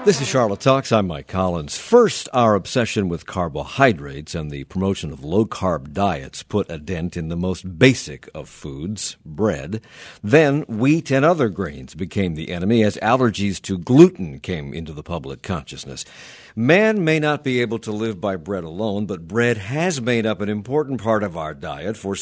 This is Charlotte Talks. I'm Mike Collins. First, our obsession with carbohydrates and the promotion of low-carb diets put a dent in the most basic of foods, bread. Then, wheat and other grains became the enemy as allergies to gluten came into the public consciousness. Man may not be able to live by bread alone, but bread has made up an important part of our diet for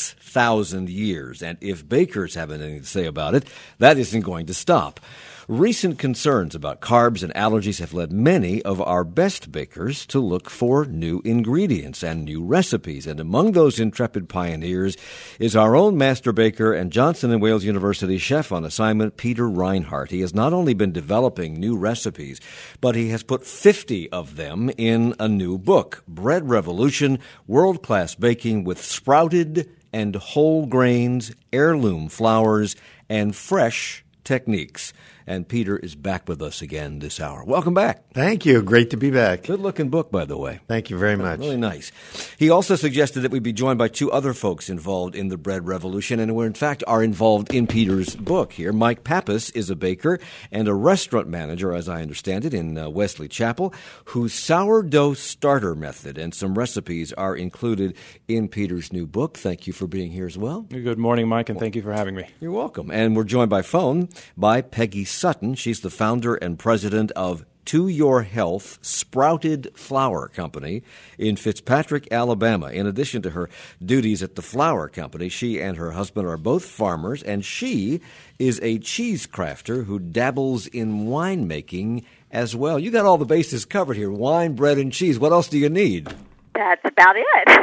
6,000 years. And if bakers have anything to say about it, that isn't going to stop. Recent concerns about carbs and allergies have led many of our best bakers to look for new ingredients and new recipes. And among those intrepid pioneers is our own master baker and Johnson & Wales University chef on assignment, Peter Reinhardt. He has not only been developing new recipes, but he has put 50 of them in a new book, Bread Revolution, World-Class Baking with Sprouted and Whole Grains, Heirloom Flours, and Fresh Techniques. And Peter is back with us again this hour. Welcome back. Thank you. Great to be back. Good-looking book, by the way. Thank you very much. Really nice. He also suggested that we be joined by two other folks involved in the bread revolution, and who, in fact, are involved in Peter's book here. Mike Pappas is a baker and a restaurant manager, as I understand it, in Wesley Chapel, whose sourdough starter method and some recipes are included in Peter's new book. Thank you for being here as well. Good morning, Mike, and thank you for having me. You're welcome. And we're joined by phone by Peggy Sutton. She's the founder and president of To Your Health Sprouted Flour Company in Fitzpatrick, Alabama. In addition to her duties at the flour company, she and her husband are both farmers, and she is a cheese crafter who dabbles in winemaking as well. You got all the bases covered here: wine, bread, and cheese. What else do you need? That's about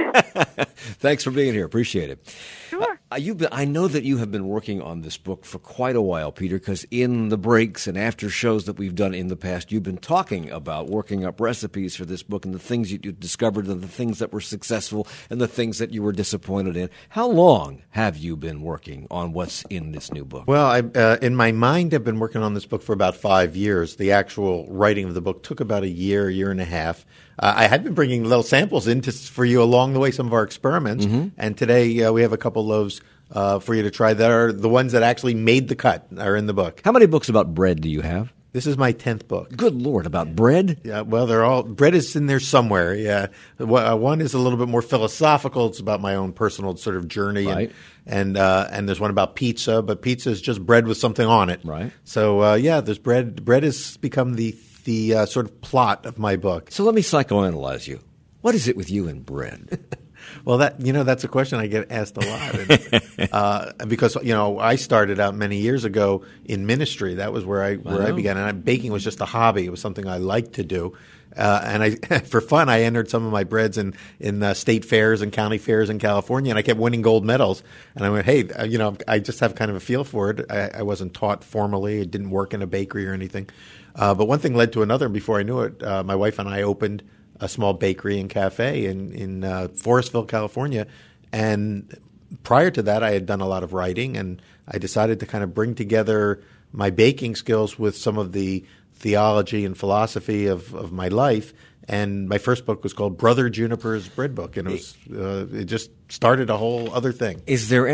it. Thanks for being here. Appreciate it. Sure. I know that you have been working on this book for quite a while, Peter, because in the breaks and after shows that we've done in the past, you've been talking about working up recipes for this book and the things you discovered and the things that were successful and the things that you were disappointed in. How long have you been working on what's in this new book? Well, in my mind, I've been working on this book for about 5 years. The actual writing of the book took about a year and a half. I had been bringing little samples in for you along the way, some of our experiments, and today we have a couple loaves for you to try that are the ones that actually made the cut, are in the book. How many books about bread do you have? This is my 10th book. Good Lord, about bread? Yeah, well, bread is in there somewhere, yeah. One is a little bit more philosophical. It's about my own personal sort of journey. Right. And there's one about pizza, but pizza is just bread with something on it. Right. So, there's bread. Bread has become the sort of plot of my book. So let me psychoanalyze you. What is it with you and bread? Well, that's a question I get asked a lot, because I started out many years ago in ministry. That was where I began, and baking was just a hobby. It was something I liked to do, and for fun, I entered some of my breads in state fairs and county fairs in California, and I kept winning gold medals. And I went, hey, I just have kind of a feel for it. I wasn't taught formally. I didn't work in a bakery or anything, but one thing led to another. And before I knew it, my wife and I opened a small bakery and cafe in Forestville, California. And prior to that, I had done a lot of writing, and I decided to kind of bring together my baking skills with some of the theology and philosophy of my life. And my first book was called Brother Juniper's Bread Book, and it just started a whole other thing. Is there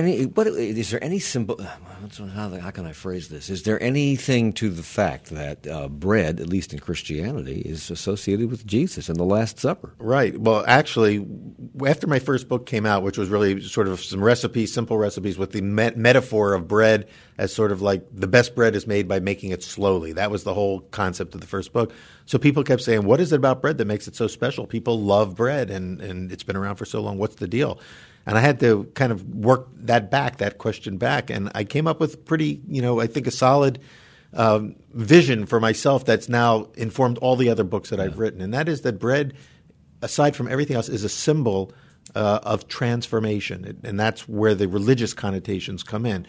any symbol? How can I phrase this? Is there anything to the fact that bread, at least in Christianity, is associated with Jesus and the Last Supper? Right. Well, actually, after my first book came out, which was really sort of some recipes, simple recipes with the metaphor of bread as sort of like the best bread is made by making it slowly. That was the whole concept of the first book. So people kept saying, what is it about bread that makes it so special? People love bread, and it's been around for so long. What's the deal? And I had to kind of work that question back. And I came up with pretty, I think a solid vision for myself that's now informed all the other books that I've written. And that is that bread, aside from everything else, is a symbol of transformation, and that's where the religious connotations come in.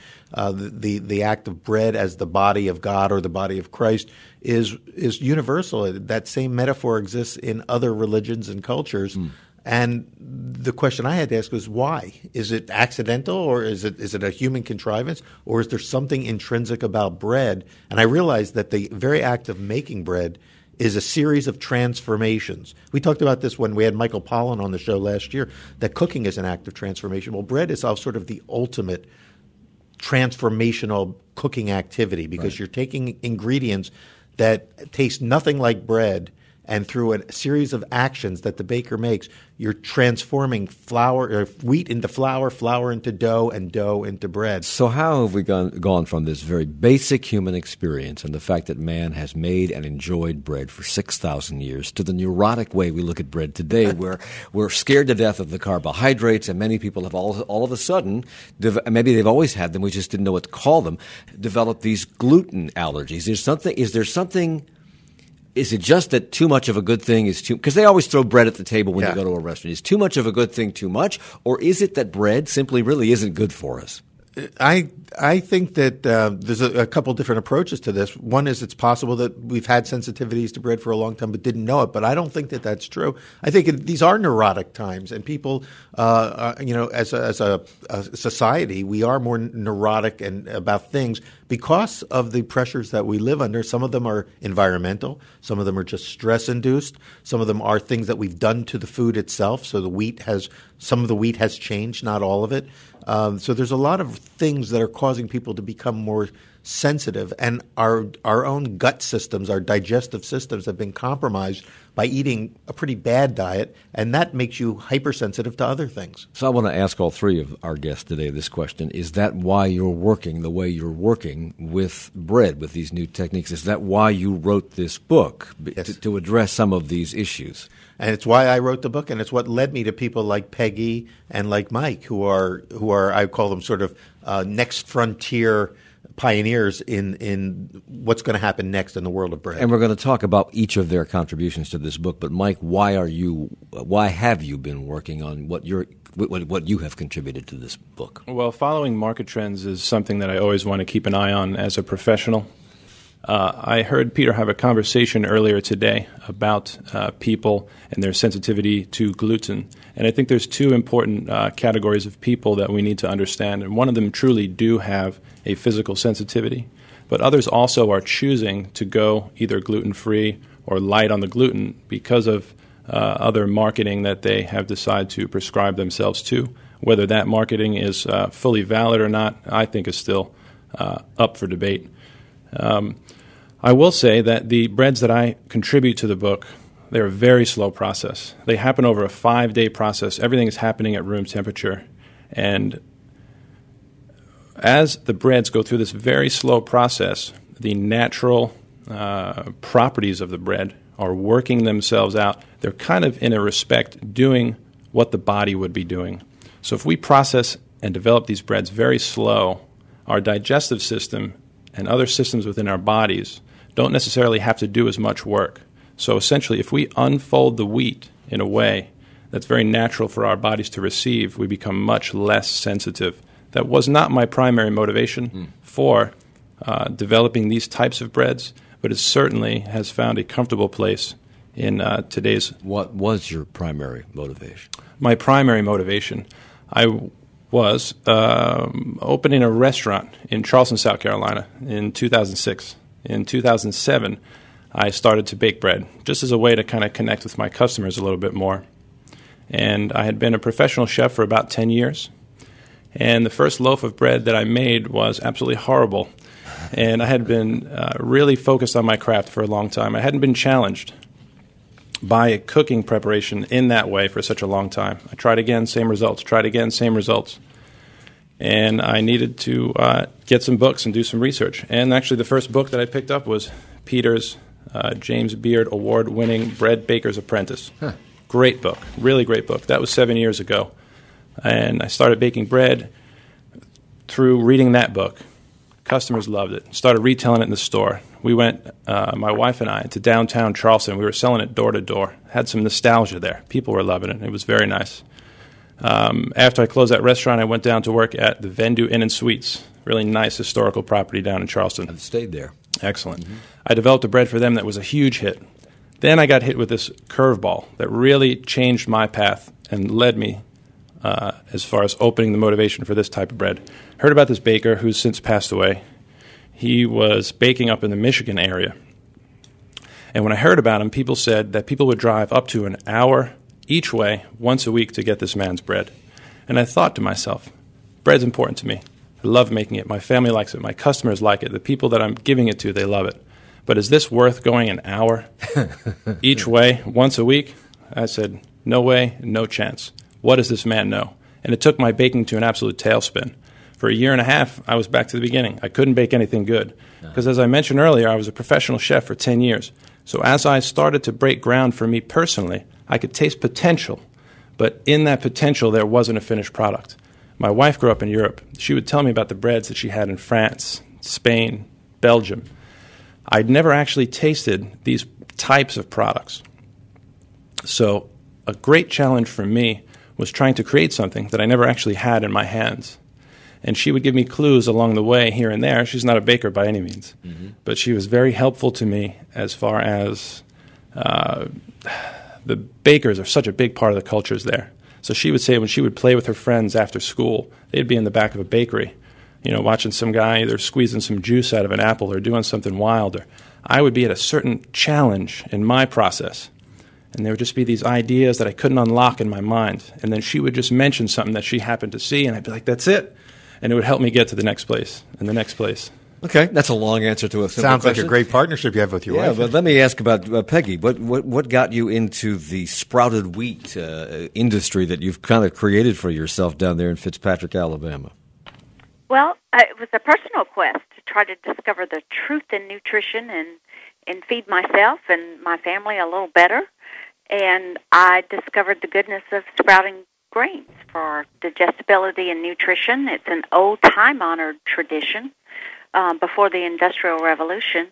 The act of bread as the body of God or the body of Christ is universal. That same metaphor exists in other religions and cultures. And the question I had to ask was why? Is it accidental, or is it a human contrivance, or is there something intrinsic about bread? And I realized that the very act of making bread is a series of transformations. We talked about this when we had Michael Pollan on the show last year, that cooking is an act of transformation. Well, bread is sort of the ultimate transformational cooking activity, because you're taking ingredients that taste nothing like bread, and through a series of actions that the baker makes, you're transforming wheat into flour, flour into dough, and dough into bread. So how have we gone from this very basic human experience and the fact that man has made and enjoyed bread for 6,000 years to the neurotic way we look at bread today, where we're scared to death of the carbohydrates, and many people have all of a sudden, maybe they've always had them, we just didn't know what to call them, developed these gluten allergies. Is it just that too much of a good thing is too – because they always throw bread at the table when you go to a restaurant. Is too much of a good thing too much, or is it that bread simply really isn't good for us? I think that there's a couple different approaches to this. One is it's possible that we've had sensitivities to bread for a long time but didn't know it, but I don't think that that's true. I think these are neurotic times, and people, as a society, we are more neurotic and about things because of the pressures that we live under. Some of them are environmental. Some of them are just stress-induced. Some of them are things that we've done to the food itself. So some of the wheat has changed, not all of it. So there's a lot of things that are causing people to become more sensitive, and our own gut systems, our digestive systems have been compromised by eating a pretty bad diet, and that makes you hypersensitive to other things. So I want to ask all three of our guests today this question. Is that why you're working the way you're working with bread, with these new techniques? Is that why you wrote this book, Yes. to address some of these issues? And it's why I wrote the book, and it's what led me to people like Peggy and like Mike, who are I call them sort of next frontier pioneers in what's going to happen next in the world of bread. And we're going to talk about each of their contributions to this book. But Mike, why have you been working on what you have contributed to this book? Well, following market trends is something that I always want to keep an eye on as a professional. I heard Peter have a conversation earlier today about people and their sensitivity to gluten. And I think there's two important categories of people that we need to understand. And one of them truly do have a physical sensitivity, but others also are choosing to go either gluten-free or light on the gluten because of other marketing that they have decided to prescribe themselves to. Whether that marketing is fully valid or not, I think is still up for debate. I will say that the breads that I contribute to the book, they're a very slow process. They happen over a 5-day process. Everything is happening at room temperature. And as the breads go through this very slow process, the natural properties of the bread are working themselves out. They're kind of, in a respect, doing what the body would be doing. So if we process and develop these breads very slow, our digestive system and other systems within our bodies don't necessarily have to do as much work. So essentially, if we unfold the wheat in a way that's very natural for our bodies to receive, we become much less sensitive. That was not my primary motivation for developing these types of breads, but it certainly has found a comfortable place in today's... What was your primary motivation? My primary motivation, I was opening a restaurant in Charleston, South Carolina in 2006. In 2007, I started to bake bread just as a way to kind of connect with my customers a little bit more. And I had been a professional chef for about 10 years. And the first loaf of bread that I made was absolutely horrible. And I had been really focused on my craft for a long time. I hadn't been challenged by cooking preparation in that way for such a long time. I tried again, same results, tried again, same results. And I needed to get some books and do some research. And actually the first book that I picked up was Peter's James Beard award-winning Bread Baker's Apprentice. Huh. Great book, really great book. That was 7 years ago. And I started baking bread through reading that book. Customers loved it. Started retailing it in the store. We went, my wife and I, to downtown Charleston. We were selling it door to door. Had some nostalgia there. People were loving it. It was very nice. After I closed that restaurant, I went down to work at the Vendu Inn and Suites. Really nice historical property down in Charleston. I've stayed there. Excellent. Mm-hmm. I developed a bread for them that was a huge hit. Then I got hit with this curveball that really changed my path and led me as far as opening the motivation for this type of bread. Heard about this baker who's since passed away. He was baking up in the Michigan area. And when I heard about him, people said that people would drive up to an hour each way once a week to get this man's bread. And I thought to myself, bread's important to me. I love making it. My family likes it. My customers like it. The people that I'm giving it to, they love it. but is this worth going an hour each way once a week? I said, no way, no chance. What does this man know? And it took my baking to an absolute tailspin. For a year and a half, I was back to the beginning. I couldn't bake anything good. Because as I mentioned earlier, I was a professional chef for 10 years. So as I started to break ground for me personally, I could taste potential. But in that potential, there wasn't a finished product. My wife grew up in Europe. She would tell me about the breads that she had in France, Spain, Belgium. I'd never actually tasted these types of products. So a great challenge for me was trying to create something that I never actually had in my hands. And she would give me clues along the way here and there. She's not a baker by any means. Mm-hmm. But she was very helpful to me as far as the bakers are such a big part of the cultures there. So she would say when she would play with her friends after school, they'd be in the back of a bakery, watching some guy either squeezing some juice out of an apple or doing something wild. Or I would be at a certain challenge in my process. And there would just be these ideas that I couldn't unlock in my mind. And then she would just mention something that she happened to see, and I'd be like, that's it. And it would help me get to the next place and the next place. Okay, that's a long answer to a simple Sounds question. like a great partnership you have with your wife. Yeah, but let me ask about Peggy. What got you into the sprouted wheat industry that you've kind of created for yourself down there in Fitzpatrick, Alabama? Well, it was a personal quest to try to discover the truth in nutrition and feed myself and my family a little better. And I discovered the goodness of sprouting grains for digestibility and nutrition. It's an old, time-honored tradition before the Industrial Revolution.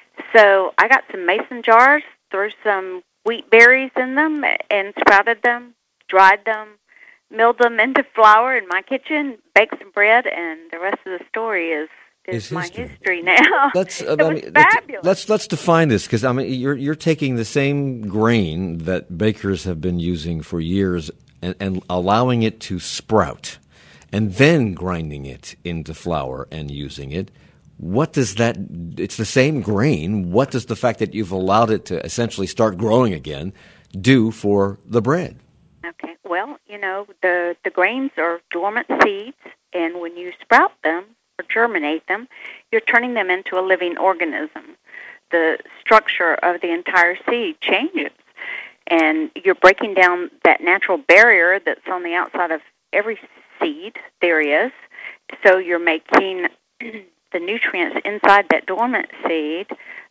So I got some mason jars, threw some wheat berries in them, and sprouted them, dried them, milled them into flour in my kitchen, baked some bread, and the rest of the story is my history now. Fabulous. Let's define this, because you're taking the same grain that bakers have been using for years and allowing it to sprout, and then grinding it into flour and using it. What does that? It's the same grain. What does the fact that you've allowed it to essentially start growing again do for the bread? Okay. Well, the grains are dormant seeds, and when you sprout them or germinate them, you're turning them into a living organism. The structure of the entire seed changes, and you're breaking down that natural barrier that's on the outside of every seed there is. So you're making the nutrients inside that dormant seed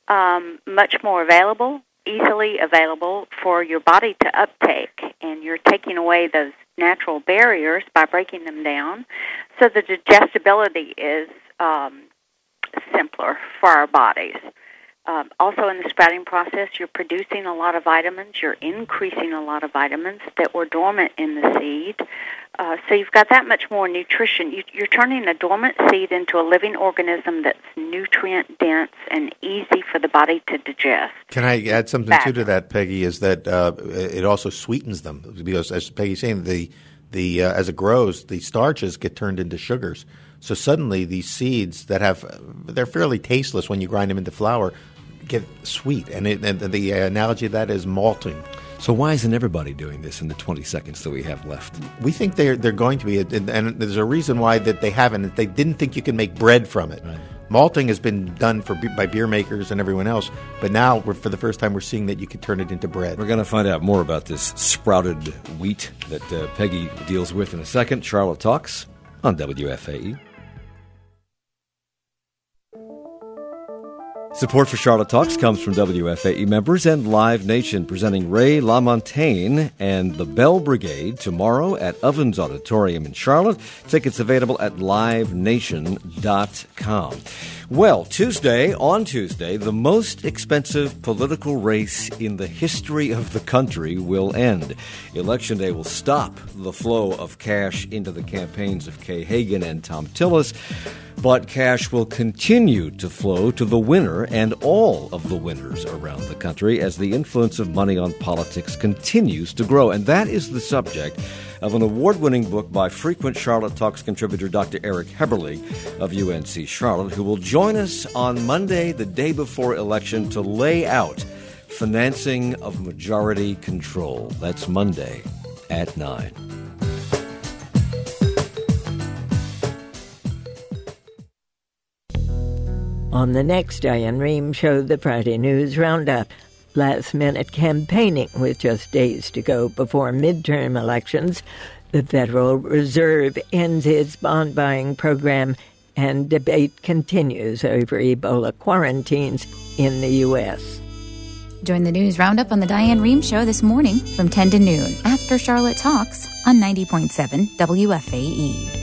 much more available, easily available for your body to uptake. And you're taking away those natural barriers by breaking them down. So the digestibility is simpler for our bodies. Also in the sprouting process, you're producing a lot of vitamins. You're increasing a lot of vitamins that were dormant in the seed. So you've got that much more nutrition. You're turning a dormant seed into a living organism that's nutrient-dense and easy for the body to digest. Can I add something to that, Peggy, is that it also sweetens them. Because as Peggy's saying, the as it grows, the starches get turned into sugars. So suddenly these seeds they're fairly tasteless when you grind them into flour, get sweet. And the analogy of that is malting. So why isn't everybody doing this in the 20 seconds that we have left? We think they're going to be, and there's a reason why that they haven't. They didn't think you could make bread from it. Right. Malting has been done by beer makers and everyone else, but now for the first time we're seeing that you could turn it into bread. We're going to find out more about this sprouted wheat that Peggy deals with in a second. Charlotte Talks on WFAE. Support for Charlotte Talks comes from WFAE members and Live Nation, presenting Ray LaMontagne and the Bell Brigade tomorrow at Ovens Auditorium in Charlotte. Tickets available at livenation.com. Well, on Tuesday, the most expensive political race in the history of the country will end. Election Day will stop the flow of cash into the campaigns of Kay Hagan and Tom Tillis, but cash will continue to flow to the winner and all of the winners around the country as the influence of money on politics continues to grow. And that is the subject of an award-winning book by frequent Charlotte Talks contributor Dr. Eric Heberle of UNC Charlotte, who will join us on Monday, the day before election, to lay out financing of majority control. That's Monday at 9. On the next Diane Rehm Show, the Friday News Roundup. Last-minute campaigning with just days to go before midterm elections. The Federal Reserve ends its bond-buying program, and debate continues over Ebola quarantines in the U.S. Join the News Roundup on the Diane Rehm Show this morning from 10 to noon after Charlotte Talks on 90.7 WFAE.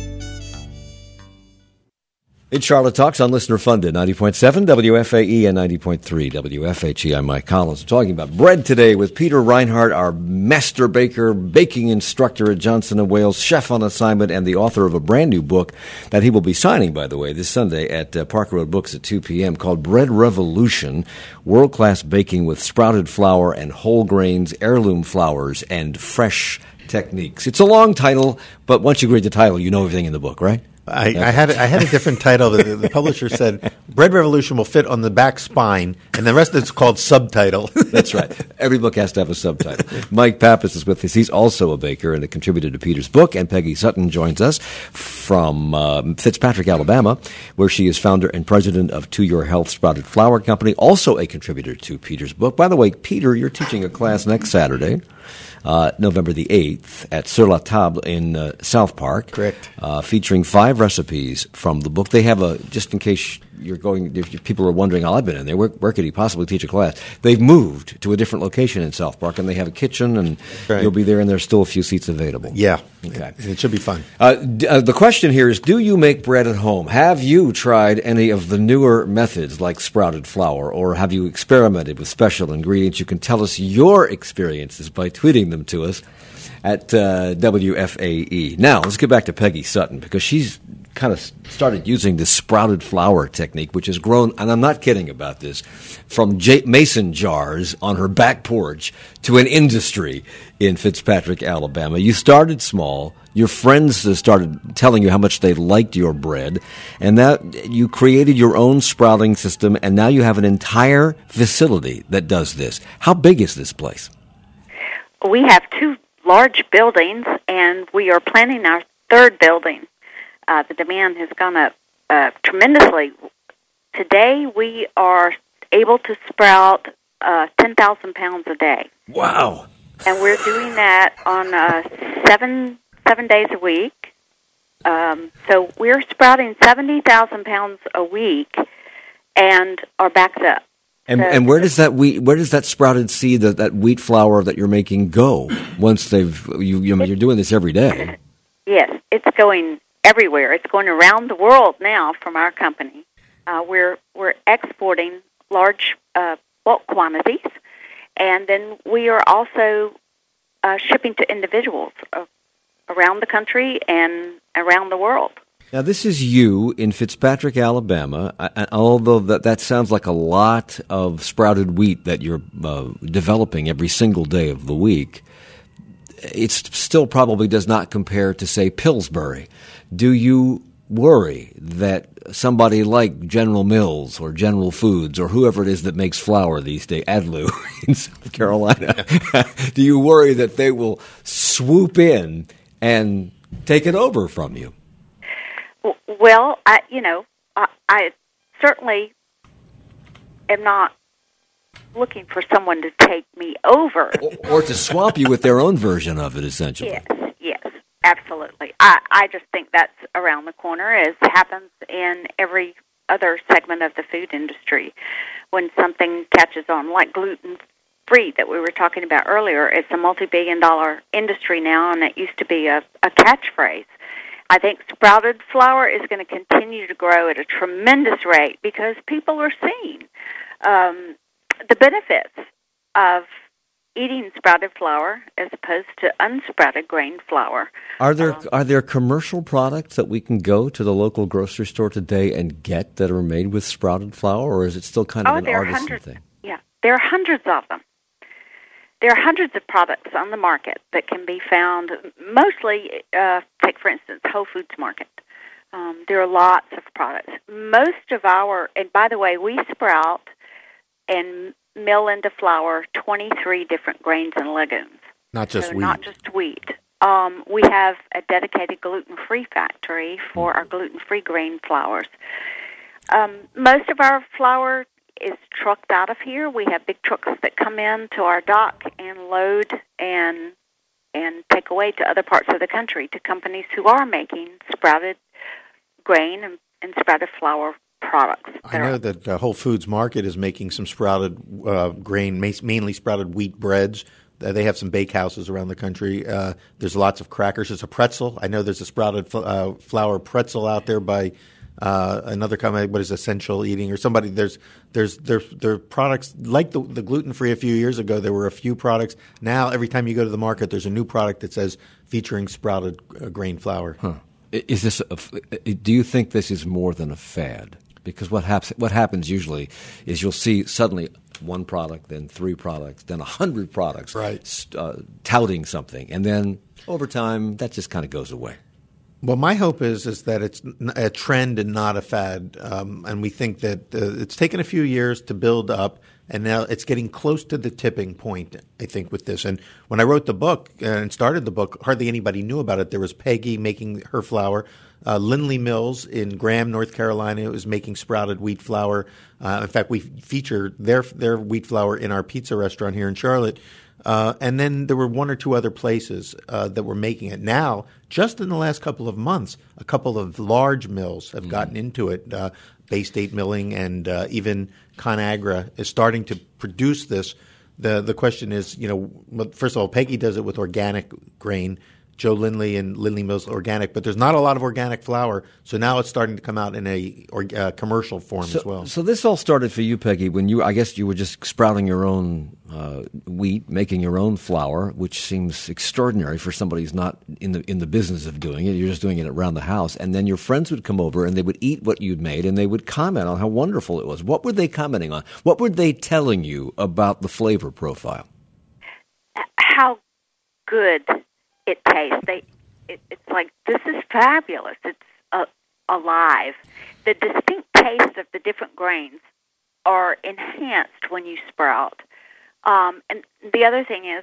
It's Charlotte Talks on Listener Funded, 90.7 WFAE and 90.3 WFHE. I'm Mike Collins. We're talking about bread today with Peter Reinhardt, our master baker, baking instructor at Johnson & Wales, chef on assignment, and the author of a brand new book that he will be signing, by the way, this Sunday at Park Road Books at 2 p.m. called Bread Revolution, World-Class Baking with Sprouted Flour and Whole Grains, Heirloom Flours, and Fresh Techniques. It's a long title, but once you read the title, you know everything in the book, right? I had a different title. The publisher said Bread Revolution will fit on the back spine, and the rest of it's called subtitle. That's right. Every book has to have a subtitle. Mike Pappas is with us. He's also a baker and a contributor to Peter's book, and Peggy Sutton joins us from Fitzpatrick, Alabama, where she is founder and president of To Your Health Sprouted Flour Company, also a contributor to Peter's book. By the way, Peter, you're teaching a class next Saturday. November the 8th at Sur la Table in South Park. Correct. Featuring 5 recipes from the book. They have just in case you're going, if people are wondering, I've been in there, where could he possibly teach a class? They've moved to a different location in South Park, and they have a kitchen, and you'll be there, and there's still a few seats available. Yeah. Okay. It should be fun. The question here is, do you make bread at home? Have you tried any of the newer methods like sprouted flour, or have you experimented with special ingredients? You can tell us your experiences by tweeting them to us at WFAE. Now, let's get back to Peggy Sutton, because she's kind of started using this sprouted flour technique, which has grown, and I'm not kidding about this, from mason jars on her back porch to an industry in Fitzpatrick, Alabama. You started small. Your friends started telling you how much they liked your bread, and that you created your own sprouting system, and now you have an entire facility that does this. How big is this place? We have 2 large buildings, and we are planning our 3rd building. The demand has gone up tremendously. Today, we are able to sprout 10,000 pounds a day. Wow. And we're doing that on 7 days a week. So we're sprouting 70,000 pounds a week and are backed up. And where does that sprouted seed, that wheat flour that you're making, go once you're doing this every day? Yes, it's going everywhere. It's going around the world now from our company. We're exporting large bulk quantities, and then we are also shipping to individuals around the country and around the world. Now, this is you in Fitzpatrick, Alabama, although that sounds like a lot of sprouted wheat that you're developing every single day of the week. It still probably does not compare to, say, Pillsbury. Do you worry that somebody like General Mills or General Foods or whoever it is that makes flour these days, Adlu in South Carolina, do you worry that they will swoop in and take it over from you? Well, I certainly am not looking for someone to take me over. Or to swamp you with their own version of it, essentially. Yes, absolutely. I just think that's around the corner, as happens in every other segment of the food industry. When something catches on, like gluten-free that we were talking about earlier, it's a multi-billion-dollar industry now, and it used to be a catchphrase. I think sprouted flour is going to continue to grow at a tremendous rate because people are seeing the benefits of eating sprouted flour as opposed to unsprouted grain flour. Are there commercial products that we can go to the local grocery store today and get that are made with sprouted flour, or is it still kind of an artisan thing? Yeah, there are hundreds of them. There are hundreds of products on the market that can be found, mostly, take for instance, Whole Foods Market. There are lots of products. Most of and by the way, we sprout and mill into flour 23 different grains and legumes. Not just wheat. Not just wheat. We have a dedicated gluten-free factory for our gluten-free grain flours. Most of our flour is trucked out of here. We have big trucks that come in to our dock and load and take away to other parts of the country, to companies who are making sprouted grain and sprouted flour products. I know that Whole Foods Market is making some sprouted grain, mainly sprouted wheat breads. They have some bakehouses around the country. There's lots of crackers. There's a pretzel. I know there's a sprouted flour pretzel out there by another company. What is Essential Eating or somebody? There are products like the gluten-free a few years ago. There were a few products. Now every time you go to the market, there's a new product that says featuring sprouted grain flour. Huh. Is this? Do you think this is more than a fad? Because what happens usually is you'll see suddenly one product, then 3 products, then 100 products, right, touting something, and then over time that just kind of goes away. Well, my hope is that it's a trend and not a fad, and we think that it's taken a few years to build up, and now it's getting close to the tipping point, I think, with this. And when I wrote the book and started the book, hardly anybody knew about it. There was Peggy making her flour. Lindley Mills in Graham, North Carolina, was making sprouted wheat flour. In fact, we feature their wheat flour in our pizza restaurant here in Charlotte. And then there were 1 or 2 other places that were making it. Now, just in the last couple of months, a couple of large mills have gotten into it. Bay State Milling and even ConAgra is starting to produce this. The question is, first of all, Peggy does it with organic grain. Joe Lindley and Lindley Mills organic, but there's not a lot of organic flour, so now it's starting to come out in a commercial form as well. So this all started for you, Peggy, when I guess you were just sprouting your own wheat, making your own flour, which seems extraordinary for somebody who's not in the business of doing it. You're just doing it around the house, and then your friends would come over and they would eat what you'd made, and they would comment on how wonderful it was. What were they commenting on? What were they telling you about the flavor profile? How good it tastes. It's like, this is fabulous. It's alive. The distinct taste of the different grains are enhanced when you sprout. And the other thing is,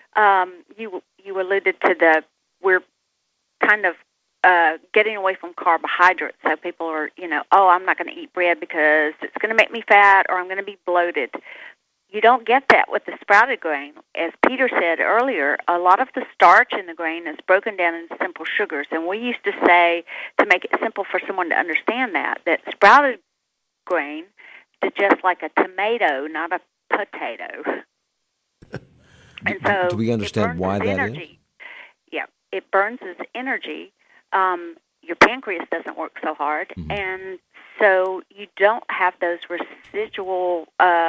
you alluded to we're kind of getting away from carbohydrates. So people are, I'm not going to eat bread because it's going to make me fat, or I'm going to be bloated. You don't get that with the sprouted grain. As Peter said earlier, a lot of the starch in the grain is broken down into simple sugars. And we used to say, to make it simple for someone to understand that sprouted grain is just like a tomato, not a potato. And so do we understand why that energy is? Yeah, it burns as energy. Your pancreas doesn't work so hard. Mm-hmm. And so you don't have those residual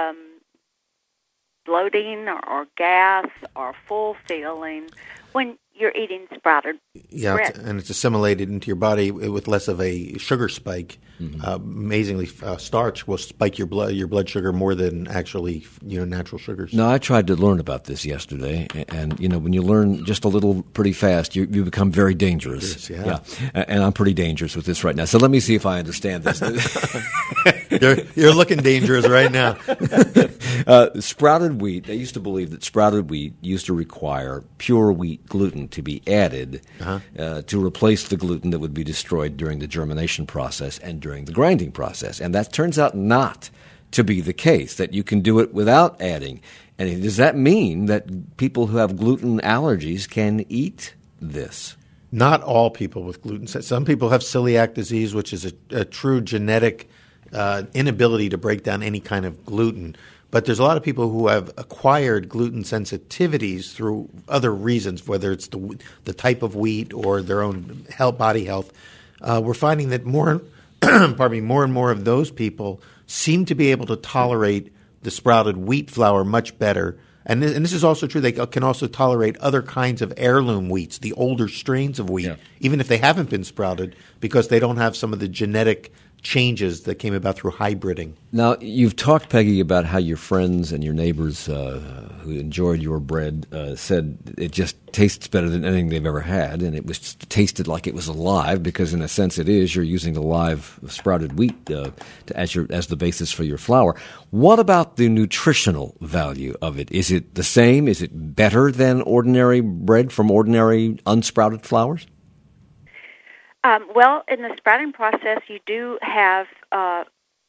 bloating or gas or full feeling when you're eating sprouted bread. And it's assimilated into your body with less of a sugar spike. Mm-hmm. Amazingly, starch will spike your blood sugar more than actually natural sugars. No, I tried to learn about this yesterday, and when you learn just a little pretty fast, you become very dangerous. Yeah. And I'm pretty dangerous with this right now. So let me see if I understand this. You're looking dangerous right now. Sprouted wheat. They used to believe that sprouted wheat used to require pure wheat gluten to be added to replace the gluten that would be destroyed during the germination process and during the grinding process. And that turns out not to be the case, that you can do it without adding. And does that mean that people who have gluten allergies can eat this? Not all people with gluten. Some people have celiac disease, which is a true genetic inability to break down any kind of gluten. But there's a lot of people who have acquired gluten sensitivities through other reasons, whether it's the type of wheat or their own body health. We're finding that more and more of those people seem to be able to tolerate the sprouted wheat flour much better. And this is also true. They can also tolerate other kinds of heirloom wheats, the older strains of wheat, even if they haven't been sprouted, because they don't have some of the genetic changes that came about through hybriding. Now, you've talked, Peggy, about how your friends and your neighbors who enjoyed your bread said it just tastes better than anything they've ever had, and it was tasted like it was alive, because in a sense it is. You're using the live sprouted wheat as the basis for your flour. What about the nutritional value of it? Is it the same? Is it better than ordinary bread from ordinary unsprouted flours? Well, in the sprouting process, you do have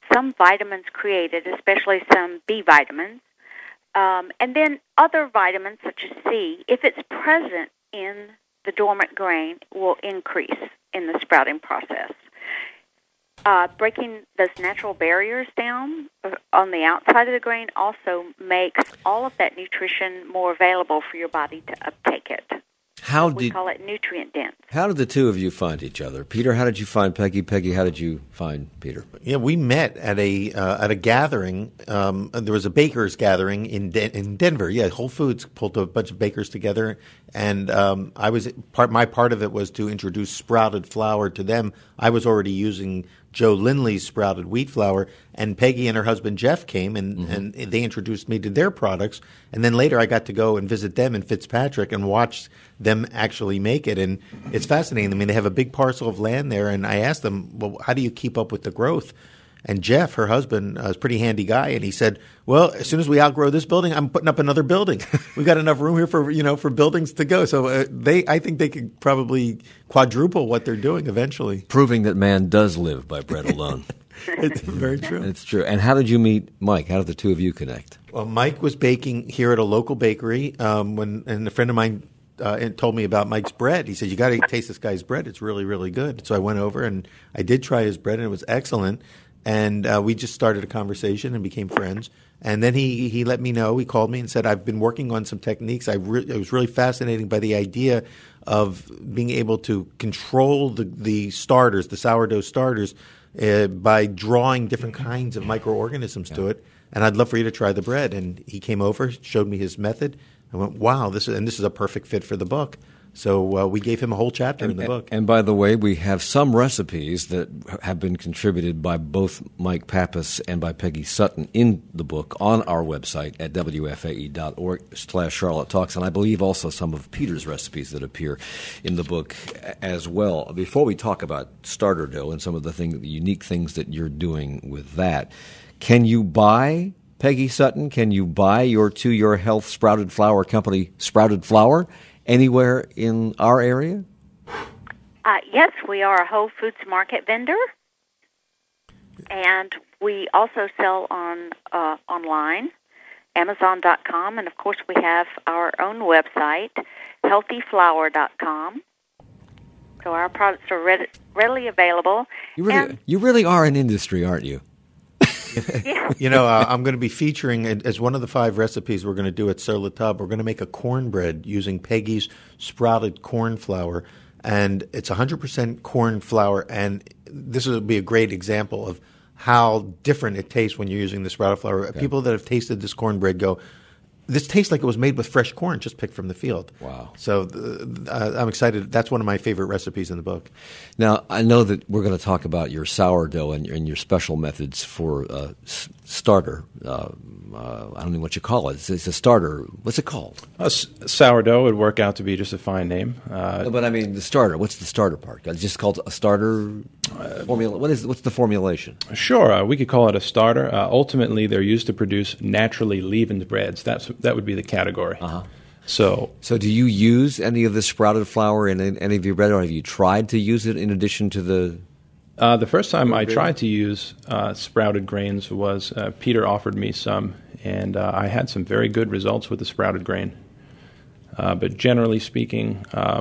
some vitamins created, especially some B vitamins, and then other vitamins such as C, if it's present in the dormant grain, will increase in the sprouting process. Breaking those natural barriers down on the outside of the grain also makes all of that nutrition more available for your body to uptake it. We call it nutrient dense. How did the two of you find each other? Peter, how did you find Peggy? Peggy, how did you find Peter? Yeah, we met at a gathering. There was a bakers gathering in Denver. Yeah, Whole Foods pulled a bunch of bakers together, and my part of it was to introduce sprouted flour to them. I was already using Joe Lindley's sprouted wheat flour, and Peggy and her husband Jeff came and they introduced me to their products. And then later I got to go and visit them in Fitzpatrick and watch them actually make it. And it's fascinating. I mean, they have a big parcel of land there, and I asked them, well, how do you keep up with the growth? And Jeff, her husband, is a pretty handy guy, and he said, well, as soon as we outgrow this building, I'm putting up another building. We've got enough room here for buildings to go. So I think they could probably quadruple what they're doing eventually. Proving that man does live by bread alone. It's very true. It's true. And how did you meet Mike? How did the two of you connect? Well, Mike was baking here at a local bakery and a friend of mine told me about Mike's bread. He said, you got to taste this guy's bread. It's really, really good. So I went over and I did try his bread, and it was excellent. And we just started a conversation and became friends. And then he let me know. He called me and said, I've been working on some techniques. It was really fascinating by the idea of being able to control the starters, the sourdough starters, by drawing different kinds of microorganisms to it. And I'd love for you to try the bread. And he came over, showed me his method. I went, wow, this is a perfect fit for the book. So we gave him a whole chapter in the book. And by the way, we have some recipes that have been contributed by both Mike Pappas and by Peggy Sutton in the book on our website at wfae.org/Charlotte Talks, and I believe also some of Peter's recipes that appear in the book as well. Before we talk about starter dough and some of the unique things that you're doing with that, can you buy, Peggy Sutton, can you buy your To Your Health sprouted flour company sprouted flour anywhere in our area? Yes, we are a Whole Foods Market vendor, and we also sell on online, Amazon.com, and of course we have our own website, healthyflour.com. So our products are readily available. You really are an industry, aren't you? Yeah. I'm going to be featuring, as one of the 5 recipes we're going to do at Sur La Table, we're going to make a cornbread using Peggy's sprouted corn flour. And it's 100% corn flour. And this will be a great example of how different it tastes when you're using the sprouted flour. Okay. People that have tasted this cornbread go, this tastes like it was made with fresh corn, just picked from the field. Wow. So I'm excited. That's one of my favorite recipes in the book. Now, I know that we're going to talk about your sourdough and your special methods for starter. I don't know what you call it. It's a starter. What's it called? Sourdough would work out to be just a fine name. No, but I mean the starter. What's the starter part? It's just called a starter formula. What's the formulation? Sure, we could call it a starter. Ultimately, they're used to produce naturally leavened breads. That would be the category. Uh-huh. So do you use any of this sprouted flour in any of your bread, or have you tried to use it in addition to the? The first time I tried to use sprouted grains was Peter offered me some, and I had some very good results with the sprouted grain. But generally speaking,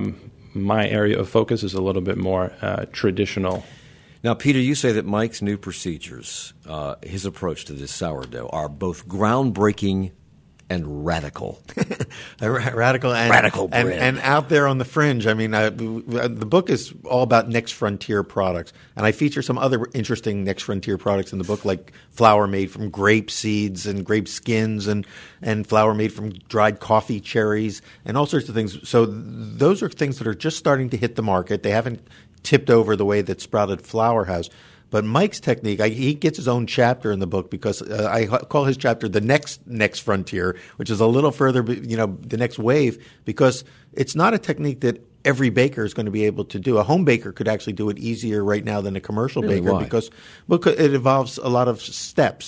my area of focus is a little bit more traditional. Now, Peter, you say that Mike's new procedures, his approach to this sourdough, are both groundbreaking and radical. Radical bread. And out there on the fringe. I mean, the book is all about next frontier products. And I feature some other interesting next frontier products in the book, like flour made from grape seeds and grape skins and flour made from dried coffee cherries and all sorts of things. So those are things that are just starting to hit the market. They haven't tipped over the way that sprouted flour has. But Mike's technique, he gets his own chapter in the book because I call his chapter the next frontier, which is a little further, the next wave, because it's not a technique that every baker is going to be able to do. A home baker could actually do it easier right now than a commercial baker because it involves a lot of steps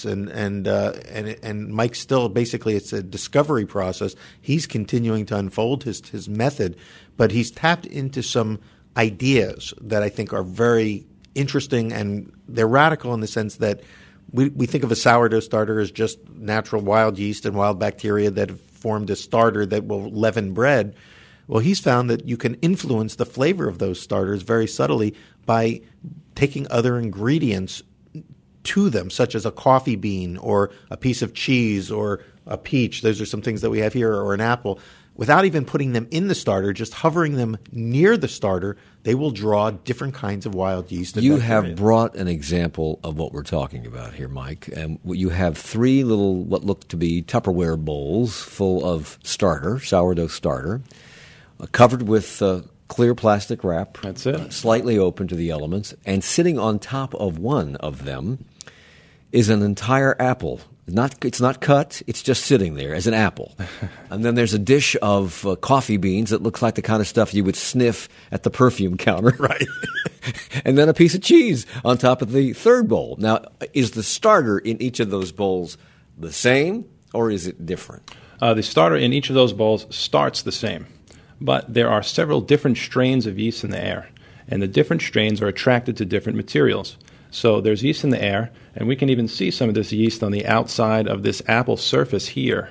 and Mike still basically it's a discovery process. He's continuing to unfold his method, but he's tapped into some ideas that I think are very interesting, and they're radical in the sense that we think of a sourdough starter as just natural wild yeast and wild bacteria that have formed a starter that will leaven bread. Well, he's found that you can influence the flavor of those starters very subtly by taking other ingredients to them, such as a coffee bean or a piece of cheese or a peach. Those are some things that we have here, or an apple. Without even putting them in the starter, just hovering them near the starter, they will draw different kinds of wild yeast. You have brought an example of what we're talking about here, Mike. And you have 3 little, what look to be Tupperware bowls full of sourdough starter, covered with clear plastic wrap. That's it. Slightly open to the elements. And sitting on top of one of them is an entire apple. It's not cut. It's just sitting there as an apple. And then there's a dish of coffee beans that looks like the kind of stuff you would sniff at the perfume counter. Right. And then a piece of cheese on top of the third bowl. Now, is the starter in each of those bowls the same, or is it different? The starter in each of those bowls starts the same, but there are several different strains of yeast in the air, and the different strains are attracted to different materials. So there's yeast in the air, and we can even see some of this yeast on the outside of this apple surface here.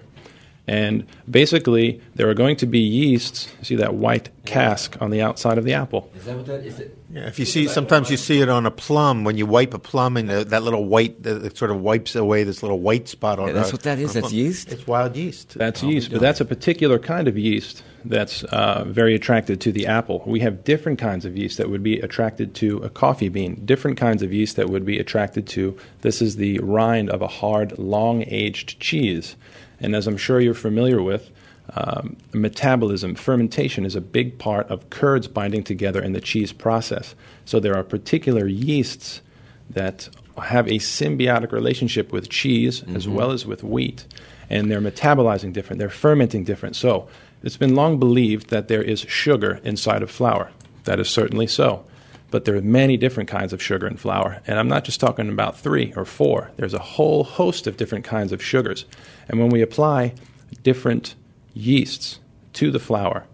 And basically, there are going to be yeasts. See that white cask on the outside of the apple? Is that what that is? Yeah, if you see, sometimes you see it on a plum when you wipe a plum, and that little white, it sort of wipes away this little white spot on. That's what that is. That's yeast. It's wild yeast. That's yeast, but that's a particular kind of yeast that's very attracted to the apple. We have different kinds of yeast that would be attracted to a coffee bean. Different kinds of yeast that would be attracted to. This is the rind of a hard, long-aged cheese. And as I'm sure you're familiar with, metabolism, fermentation is a big part of curds binding together in the cheese process. So there are particular yeasts that have a symbiotic relationship with cheese as well as with wheat. And they're metabolizing different, they're fermenting different. So it's been long believed that there is sugar inside of flour. That is certainly so. But there are many different kinds of sugar in flour. And I'm not just talking about 3 or 4. There's a whole host of different kinds of sugars. And when we apply different yeasts to the flour,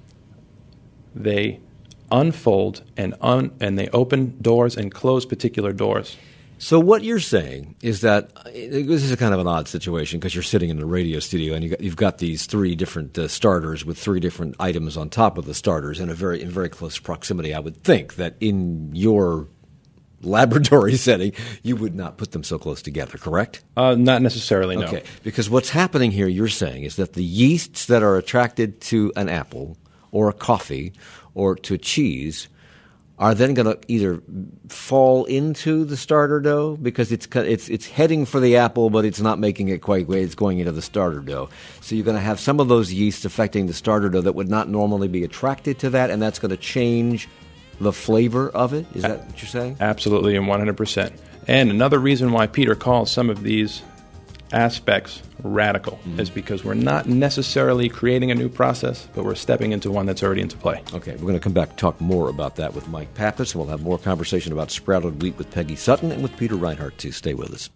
they unfold and they open doors and close particular doors. So what you're saying is that this is a kind of an odd situation because you're sitting in the radio studio and you've got these 3 different starters with 3 different items on top of the starters in very close proximity. I would think that in your laboratory setting, you would not put them so close together, correct? Not necessarily, no. Okay, because what's happening here, you're saying, is that the yeasts that are attracted to an apple or a coffee or to cheese are then going to either fall into the starter dough because it's heading for the apple, but it's not making it quite way. It's going into the starter dough. So you're going to have some of those yeasts affecting the starter dough that would not normally be attracted to that, and that's going to change the flavor of it? Is that what you're saying? Absolutely, and 100%. And another reason why Peter calls some of these aspects radical is because we're not necessarily creating a new process, but we're stepping into one that's already into play. Okay, we're going to come back and talk more about that with Mike Pappas, and we'll have more conversation about sprouted wheat with Peggy Sutton and with Peter Reinhardt, too. Stay with us.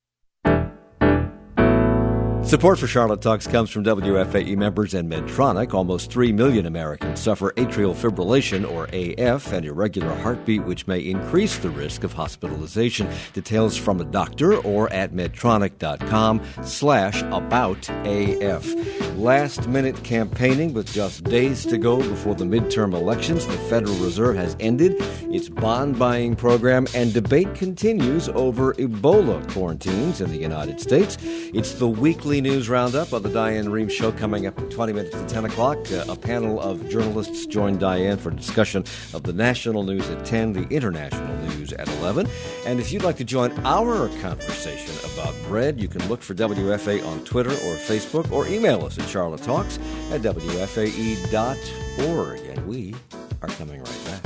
Support for Charlotte Talks comes from WFAE members and Medtronic. Almost 3 million Americans suffer atrial fibrillation, or AF, an irregular heartbeat which may increase the risk of hospitalization. Details from a doctor or at medtronic.com/aboutAF. Last-minute campaigning with just days to go before the midterm elections. The Federal Reserve has ended its bond-buying program, and debate continues over Ebola quarantines in the United States. It's the weekly news roundup of the Diane Rehm Show coming up in 20 minutes to 10 o'clock. A panel of journalists join Diane for discussion of the national news at 10, the international news at 11. And if you'd like to join our conversation about bread, you can look for WFA on Twitter or Facebook or email us at charlottetalks@wfae.org. And we are coming right back.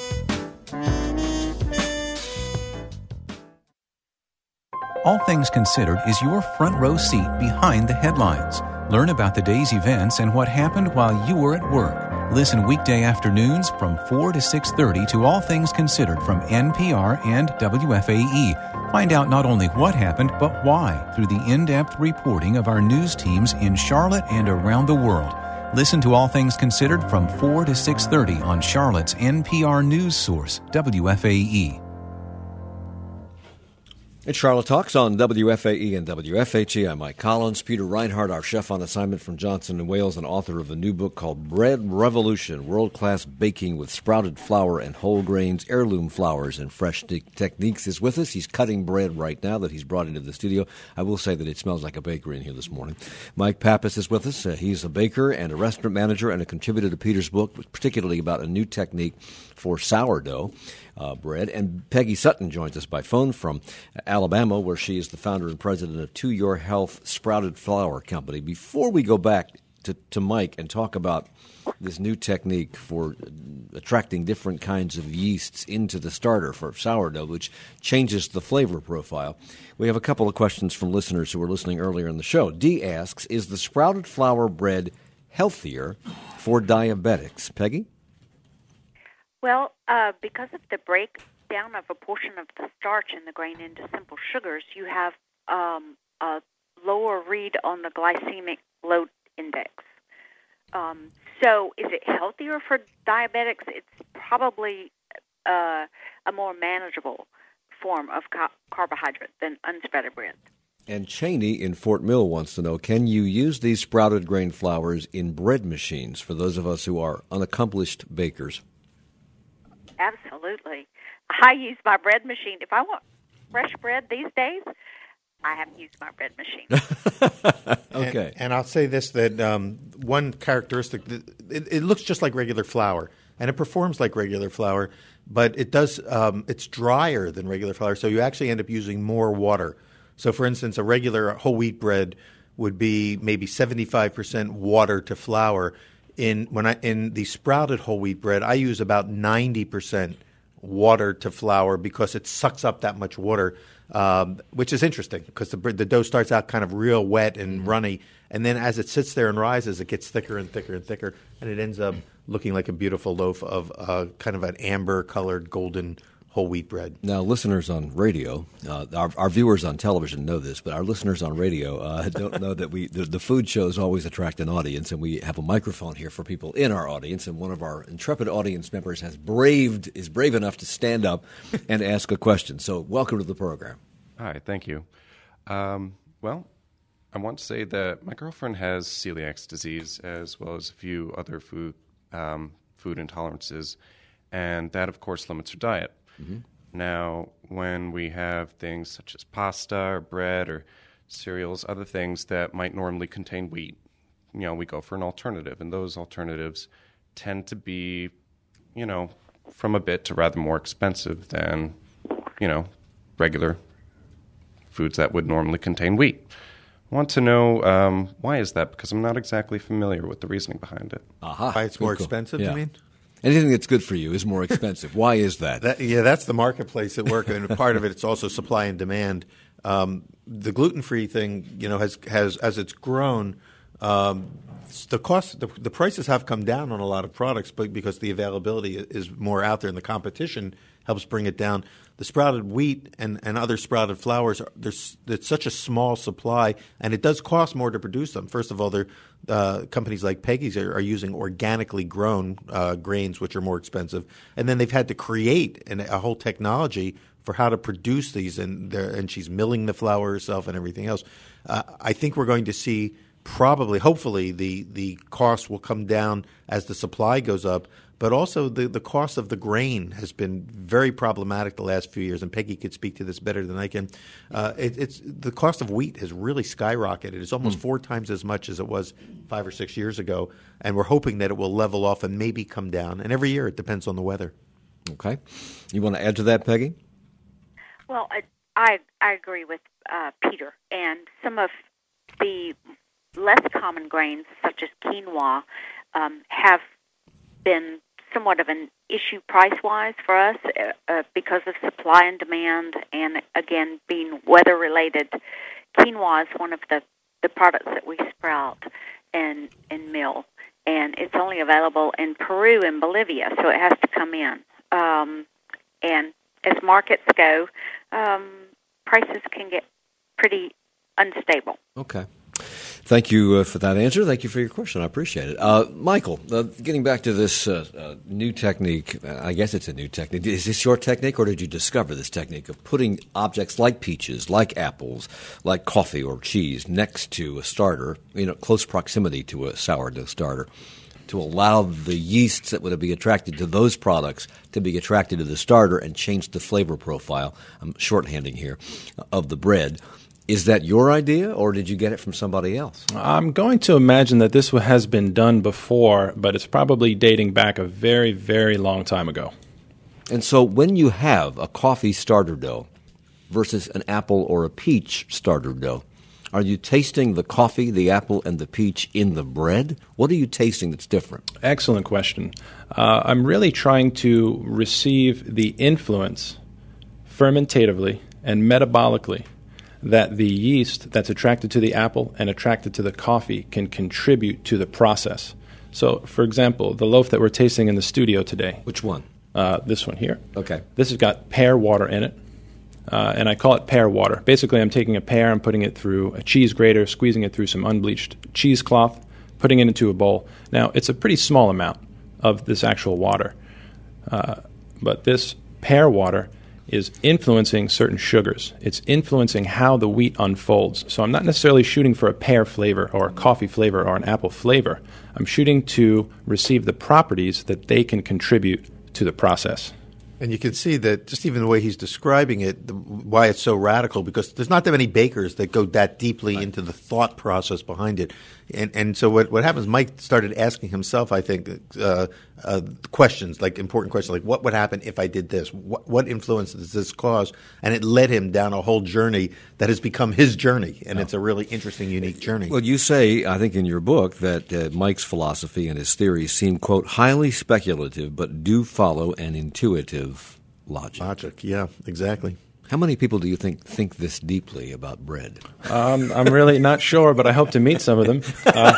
All Things Considered is your front row seat behind the headlines. Learn about the day's events and what happened while you were at work. Listen weekday afternoons from 4 to 6:30 to All Things Considered from NPR and WFAE. Find out not only what happened, but why through the in-depth reporting of our news teams in Charlotte and around the world. Listen to All Things Considered from 4 to 6:30 on Charlotte's NPR news source, WFAE. It's Charlotte Talks on WFAE and WFHE. I'm Mike Collins. Peter Reinhardt, our chef on assignment from Johnson & Wales and author of a new book called Bread Revolution, World-Class Baking with Sprouted Flour and Whole Grains, Heirloom Flours, and Fresh Techniques, is with us. He's cutting bread right now that he's brought into the studio. I will say that it smells like a bakery in here this morning. Mike Pappas is with us. He's a baker and a restaurant manager and a contributor to Peter's book, particularly about a new technique for sourdough bread. And Peggy Sutton joins us by phone from Alabama, where she is the founder and president of To Your Health Sprouted Flour Company. Before we go back to Mike and talk about this new technique for attracting different kinds of yeasts into the starter for sourdough, which changes the flavor profile, we have a couple of questions from listeners who were listening earlier in the show. Dee asks, is the sprouted flour bread healthier for diabetics? Peggy? Well, because of the breakdown of a portion of the starch in the grain into simple sugars, you have a lower read on the glycemic load index. So is it healthier for diabetics? It's probably a more manageable form of carbohydrate than unsprouted bread. And Cheney in Fort Mill wants to know, can you use these sprouted grain flours in bread machines for those of us who are unaccomplished bakers? Absolutely. I use my bread machine. If I want fresh bread these days, I have to use my bread machine. Okay. And I'll say this, that one characteristic, it looks just like regular flour, and it performs like regular flour, but it does it's drier than regular flour, so you actually end up using more water. So, for instance, a regular whole wheat bread would be maybe 75% water to flour. In the sprouted whole wheat bread, I use about 90% water to flour because it sucks up that much water, which is interesting because the dough starts out kind of real wet and runny, and then as it sits there and rises, it gets thicker and thicker and thicker, and it ends up looking like a beautiful loaf of kind of an amber-colored golden whole wheat bread. Now, listeners on radio, our viewers on television know this, but our listeners on radio don't know that the food shows always attract an audience, and we have a microphone here for people in our audience, and one of our intrepid audience members is brave enough to stand up and ask a question. So welcome to the program. Hi, thank you. Well, I want to say that my girlfriend has celiac disease as well as a few other food intolerances, and that, of course, limits her diet. Mm-hmm. Now, when we have things such as pasta or bread or cereals, other things that might normally contain wheat, we go for an alternative. And those alternatives tend to be, from a bit to rather more expensive than, regular foods that would normally contain wheat. I want to know why is that? Because I'm not exactly familiar with the reasoning behind it. Why it's more expensive, yeah. You mean? Anything that's good for you is more expensive. Why is that? That's the marketplace at work, and part of it, it's also supply and demand. The gluten-free thing, has as it's grown, the prices have come down on a lot of products, but because the availability is more out there and the competition helps bring it down. The sprouted wheat and other sprouted flours, it's such a small supply, and it does cost more to produce them. First of all, companies like Peggy's are using organically grown grains, which are more expensive. And then they've had to create a whole technology for how to produce these, and she's milling the flour herself and everything else. I think we're going to see hopefully, the cost will come down as the supply goes up. But also the cost of the grain has been very problematic the last few years, and Peggy could speak to this better than I can. It's the cost of wheat has really skyrocketed. It's almost 4 times as much as it was 5 or 6 years ago, and we're hoping that it will level off and maybe come down. And every year it depends on the weather. Okay. You want to add to that, Peggy? Well, I agree with Peter, and some of the less common grains, such as quinoa, have been somewhat of an issue price-wise for us because of supply and demand, and again, being weather-related. Quinoa is one of the products that we sprout and mill, and it's only available in Peru and Bolivia, so it has to come in. And as markets go, prices can get pretty unstable. Okay. Thank you for that answer. Thank you for your question. I appreciate it. Michael, getting back to this new technique, I guess it's a new technique. Is this your technique, or did you discover this technique of putting objects like peaches, like apples, like coffee or cheese next to a starter, close proximity to a sourdough starter, to allow the yeasts that would be attracted to those products to be attracted to the starter and change the flavor profile, I'm shorthanding here, of the bread? Is that your idea, or did you get it from somebody else? I'm going to imagine that this has been done before, but it's probably dating back a very, very long time ago. And so when you have a coffee starter dough versus an apple or a peach starter dough, are you tasting the coffee, the apple, and the peach in the bread? What are you tasting that's different? Excellent question. I'm really trying to receive the influence fermentatively and metabolically that the yeast that's attracted to the apple and attracted to the coffee can contribute to the process. So, for example, the loaf that we're tasting in the studio today. Which one? This one here. Okay. This has got pear water in it, and I call it pear water. Basically, I'm taking a pear and putting it through a cheese grater, squeezing it through some unbleached cheesecloth, putting it into a bowl. Now, it's a pretty small amount of this actual water, but this pear water is influencing certain sugars. It's influencing how the wheat unfolds. So I'm not necessarily shooting for a pear flavor or a coffee flavor or an apple flavor. I'm shooting to receive the properties that they can contribute to the process. And you can see that just even the way he's describing it, why it's so radical, because there's not that many bakers that go that deeply into the thought process behind it. And so what happens, Mike started asking himself, I think, questions, like important questions, like what would happen if I did this? What influence does this cause? And it led him down a whole journey that has become his journey. And it's a really interesting, unique journey. Well, you say, I think in your book, that Mike's philosophy and his theories seem, quote, highly speculative, but do follow an intuitive logic. Logic, yeah, exactly. How many people do you think this deeply about bread? I'm really not sure, but I hope to meet some of them.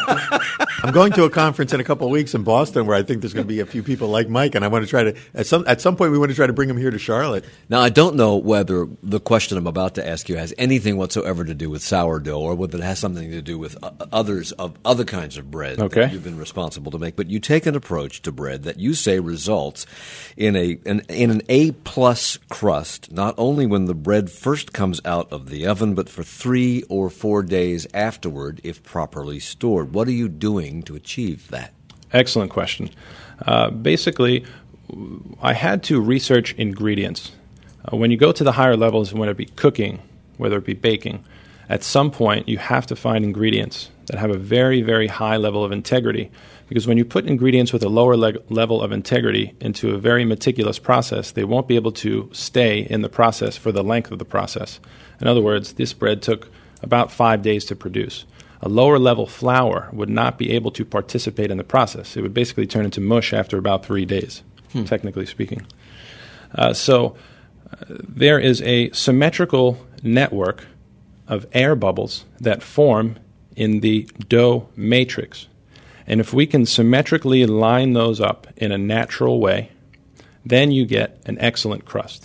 I'm going to a conference in a couple of weeks in Boston where I think there's going to be a few people like Mike, and I want to try to at some point we want to try to bring him here to Charlotte. Now, I don't know whether the question I'm about to ask you has anything whatsoever to do with sourdough, or whether it has something to do with other kinds of bread that you've been responsible to make. But you take an approach to bread that you say results in an A-plus crust, not only when the bread first comes out of the oven, but for 3 or 4 days afterward, if properly stored. What are you doing to achieve that? Excellent question. Basically, I had to research ingredients. When you go to the higher levels, whether it be cooking, whether it be baking, at some point you have to find ingredients that have a very, very high level of integrity. Because when you put ingredients with a lower level of integrity into a very meticulous process, they won't be able to stay in the process for the length of the process. In other words, this bread took about 5 days to produce. A lower level flour would not be able to participate in the process. It would basically turn into mush after about 3 days, technically speaking. So there is a symmetrical network of air bubbles that form in the dough matrix. And if we can symmetrically line those up in a natural way, then you get an excellent crust.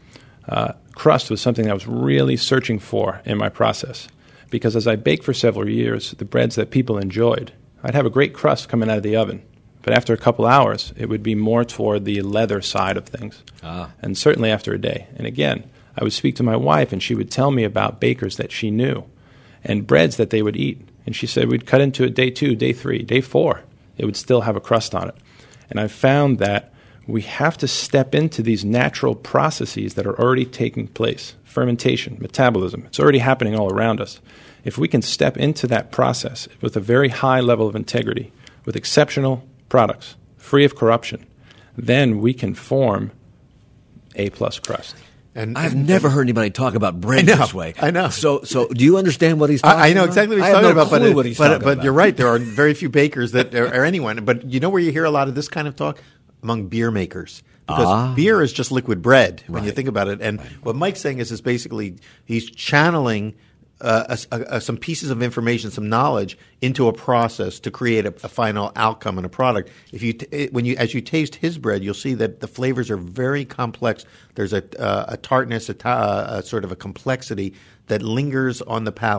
Crust was something I was really searching for in my process, because as I baked for several years, the breads that people enjoyed, I'd have a great crust coming out of the oven. But after a couple hours, it would be more toward the leather side of things, and certainly after a day. And again, I would speak to my wife, and she would tell me about bakers that she knew and breads that they would eat. And she said we'd cut into it day 2, day 3, day 4. It would still have a crust on it. And I found that we have to step into these natural processes that are already taking place. Fermentation, metabolism, it's already happening all around us. If we can step into that process with a very high level of integrity, with exceptional products, free of corruption, then we can form A-plus crust. And I've never heard anybody talk about bread this way. I know. So do you understand what he's talking about? I know exactly what he's talking about. But you're right. There are very few bakers that or anyone. But you know where you hear a lot of this kind of talk? Among beer makers. Because beer is just liquid bread when you think about it. And what Mike's saying is basically he's channeling some pieces of information, some knowledge into a process to create a final outcome in a product. As you taste his bread, you'll see that the flavors are very complex. There's a tartness, a sort of a complexity that lingers on the palate,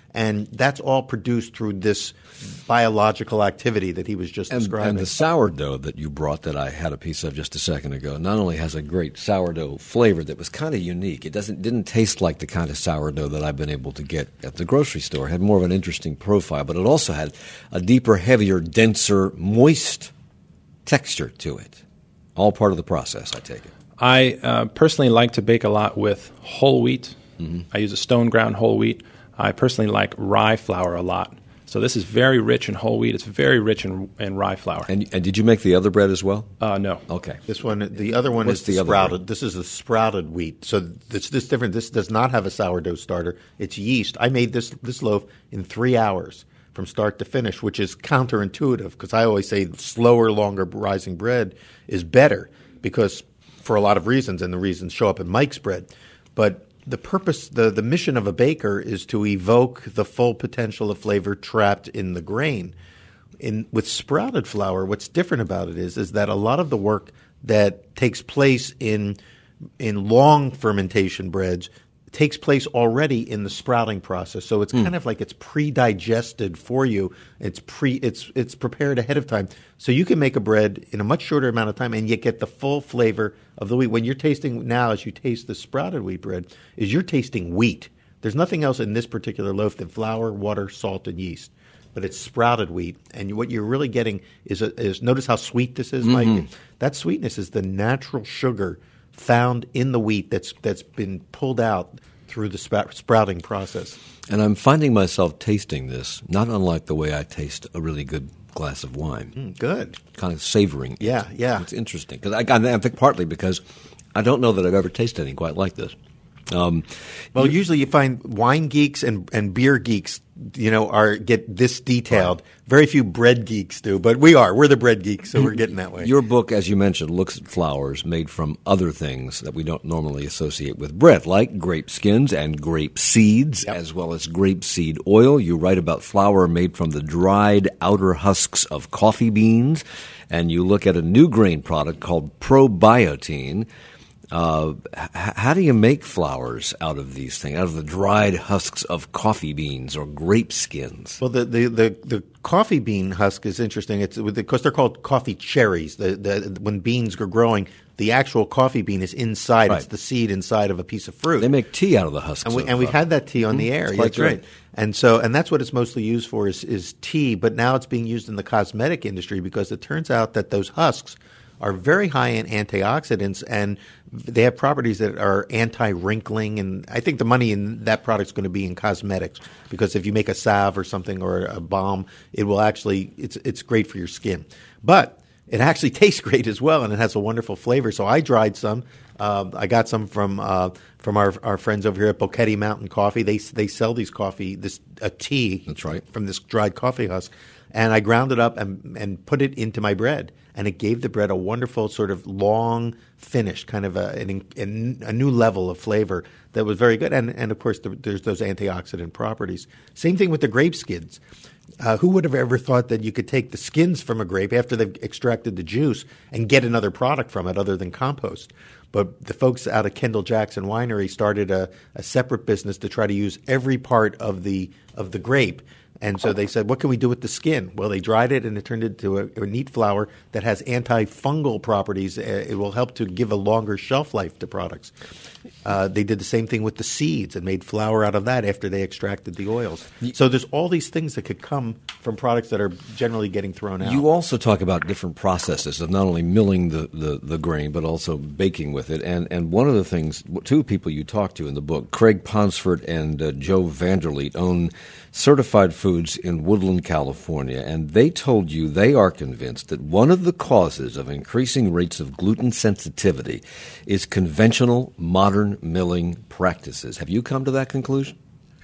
And that's all produced through this biological activity that he was just describing. And the sourdough that you brought that I had a piece of just a second ago not only has a great sourdough flavor that was kind of unique. It didn't taste like the kind of sourdough that I've been able to get at the grocery store. It had more of an interesting profile, but it also had a deeper, heavier, denser, moist texture to it. All part of the process, I take it. I personally like to bake a lot with whole wheat. Mm-hmm. I use a stone ground whole wheat. I personally like rye flour a lot. So this is very rich in whole wheat. It's very rich in rye flour. And did you make the other bread as well? No. Okay. The other one is the sprouted. This is the sprouted wheat. So this different. This does not have a sourdough starter. It's yeast. I made this loaf in 3 hours from start to finish, which is counterintuitive because I always say slower, longer rising bread is better because for a lot of reasons, and the reasons show up in Mike's bread. But the purpose, the mission of a baker is to evoke the full potential of flavor trapped in the grain. With sprouted flour, what's different about it is that a lot of the work that takes place in long fermentation breads takes place already in the sprouting process. So it's kind of like it's pre-digested for you. It's prepared ahead of time. So you can make a bread in a much shorter amount of time and yet get the full flavor of the wheat. When you're tasting now, as you taste the sprouted wheat bread, is you're tasting wheat. There's nothing else in this particular loaf than flour, water, salt, and yeast. But it's sprouted wheat. And what you're really getting is notice how sweet this is, Mike? That sweetness is the natural sugar found in the wheat that's been pulled out through the sprouting process. And I'm finding myself tasting this not unlike the way I taste a really good glass of wine. Good. Kind of savoring it. Yeah. It's interesting. Because I think partly because I don't know that I've ever tasted anything quite like this. Usually you find wine geeks and beer geeks, get this detailed. Right. Very few bread geeks do, but we're the bread geeks, so we're getting that way. Your book, as you mentioned, looks at flours made from other things that we don't normally associate with bread, like grape skins and grape seeds, as well as grape seed oil. You write about flour made from the dried outer husks of coffee beans, and you look at a new grain product called ProBiotiN. How do you make flours out of these things, out of the dried husks of coffee beans or grape skins? Well, the coffee bean husk is interesting. It's because they're called coffee cherries. When beans are growing, the actual coffee bean is inside. Right. It's the seed inside of a piece of fruit. They make tea out of the husks. And we've had that tea on the air. That's right. And that's what it's mostly used for is tea. But now it's being used in the cosmetic industry because it turns out that those husks are very high in antioxidants, and they have properties that are anti-wrinkling. And I think the money in that product is going to be in cosmetics because if you make a salve or something or a balm, it will actually it's great for your skin. But it actually tastes great as well, and it has a wonderful flavor. So I dried some. I got some from our friends over here at Boquete Mountain Coffee. They sell these a tea. That's right. From this dried coffee husk. And I ground it up and put it into my bread. And it gave the bread a wonderful sort of long finish, kind of a new level of flavor that was very good. And of course, there's those antioxidant properties. Same thing with the grape skins. Who would have ever thought that you could take the skins from a grape after they've extracted the juice and get another product from it other than compost? But the folks out of Kendall Jackson Winery started a separate business to try to use every part of the grape. And so they said, what can we do with the skin? Well, they dried it, and it turned into a neat flour that has antifungal properties. It will help to give a longer shelf life to products. They did the same thing with the seeds and made flour out of that after they extracted the oils. So there's all these things that could come from products that are generally getting thrown out. You also talk about different processes of not only milling the grain, but also baking with it. And one of the things, two people you talk to in the book, Craig Ponsford and Joe Vanderleet, own Certified Foods in Woodland, California, and they told you they are convinced that one of the causes of increasing rates of gluten sensitivity is conventional modern milling practices. Have you come to that conclusion?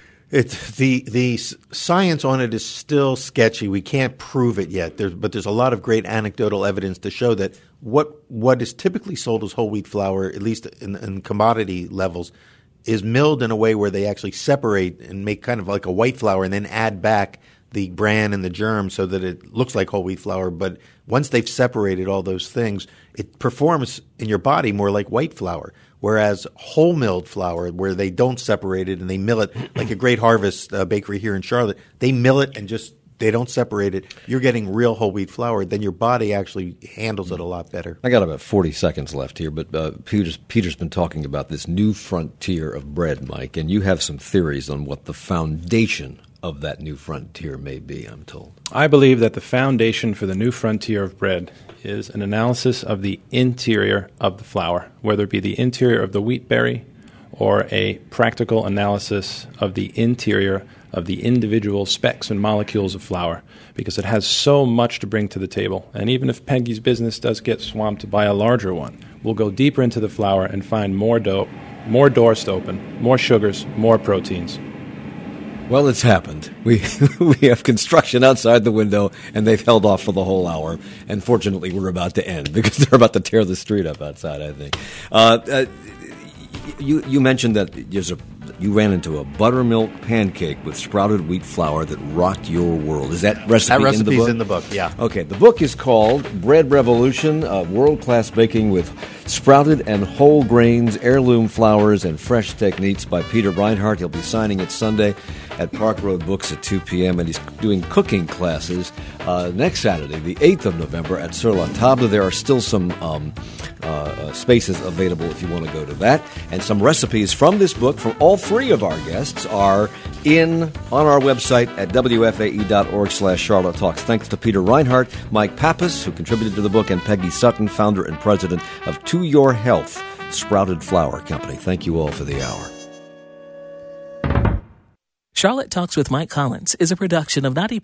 The science on it is still sketchy. We can't prove it yet, but there's a lot of great anecdotal evidence to show that what is typically sold as whole wheat flour, at least in commodity levels, is milled in a way where they actually separate and make kind of like a white flour and then add back the bran and the germ so that it looks like whole wheat flour. But once they've separated all those things, it performs in your body more like white flour. Whereas whole milled flour, where they don't separate it and they mill it, like a Great Harvest bakery here in Charlotte, they mill it and just they don't separate it. You're getting real whole wheat flour. Then your body actually handles it a lot better. I got about 40 seconds left here, but Peter's been talking about this new frontier of bread, Mike, and you have some theories on what the foundation of that new frontier may be, I'm told. I believe that the foundation for the new frontier of bread is an analysis of the interior of the flour, whether it be the interior of the wheat berry or a practical analysis of the interior of the individual specks and molecules of flour, because it has so much to bring to the table. And even if Peggy's business does get swamped by a larger one, we'll go deeper into the flour and find more dough, more doors to open, more sugars, more proteins. Well, it's happened. We have construction outside the window, and they've held off for the whole hour. And fortunately, we're about to end because they're about to tear the street up outside, I think. You mentioned that you ran into a buttermilk pancake with sprouted wheat flour that rocked your world. Is that recipe in the book? That recipe's in the book, yeah. Okay, the book is called Bread Revolution, World-Class Baking with Sprouted and Whole Grains, Heirloom Flours, and Fresh Techniques by Peter Reinhardt. He'll be signing it Sunday at Park Road Books at 2 p.m., and he's doing cooking classes next Saturday, the 8th of November, at Sur La Table. There are still some spaces available if you want to go to that. And some recipes from this book from all three of our guests are on our website at wfae.org/Charlotte Talks. Thanks to Peter Reinhardt, Mike Pappas, who contributed to the book, and Peggy Sutton, founder and president of To Your Health Sprouted Flour Company. Thank you all for the hour. Charlotte Talks with Mike Collins is a production of 90.